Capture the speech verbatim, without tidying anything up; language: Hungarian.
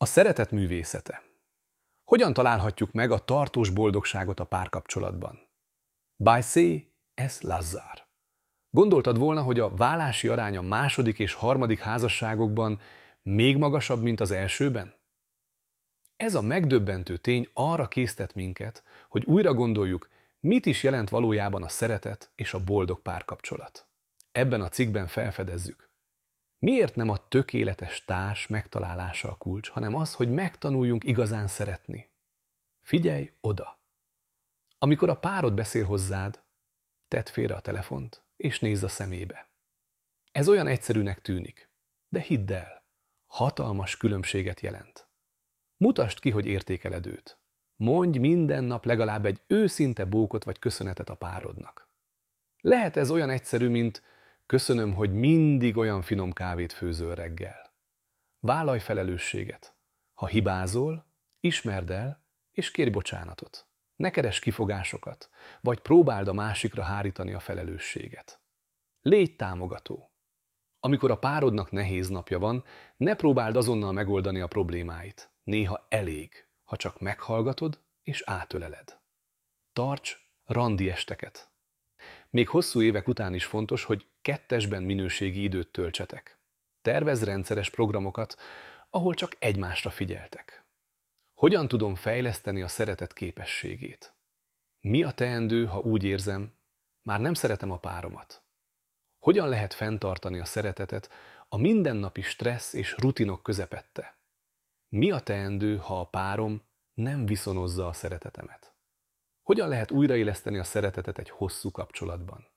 A szeretet művészete. Hogyan találhatjuk meg a tartós boldogságot a párkapcsolatban? Bajszé S. Lazar. Gondoltad volna, hogy a válási arány a második és harmadik házasságokban még magasabb, mint az elsőben? Ez a megdöbbentő tény arra késztet minket, hogy újra gondoljuk, mit is jelent valójában a szeretet és a boldog párkapcsolat. Ebben a cikkben felfedezzük. Miért nem a tökéletes társ megtalálása a kulcs, hanem az, hogy megtanuljunk igazán szeretni? Figyelj oda! Amikor a párod beszél hozzád, tedd félre a telefont, és nézz a szemébe. Ez olyan egyszerűnek tűnik, de hidd el, hatalmas különbséget jelent. Mutasd ki, hogy értékeled őt. Mondj minden nap legalább egy őszinte bókot vagy köszönetet a párodnak. Lehet ez olyan egyszerű, mint köszönöm, hogy mindig olyan finom kávét főzöl reggel. Vállalj felelősséget. Ha hibázol, ismerd el, és kérj bocsánatot. Ne keresd kifogásokat, vagy próbáld a másikra hárítani a felelősséget. Légy támogató. Amikor a párodnak nehéz napja van, ne próbáld azonnal megoldani a problémáit. Néha elég, ha csak meghallgatod és átöleled. Tarts randi esteket. Még hosszú évek után is fontos, hogy kettesben minőségi időt töltsetek. Tervezz rendszeres programokat, ahol csak egymásra figyeltek. Hogyan tudom fejleszteni a szeretet képességét? Mi a teendő, ha úgy érzem, már nem szeretem a páromat? Hogyan lehet fenntartani a szeretetet a mindennapi stressz és rutinok közepette? Mi a teendő, ha a párom nem viszonozza a szeretetemet? Hogyan lehet újraéleszteni a szeretetet egy hosszú kapcsolatban?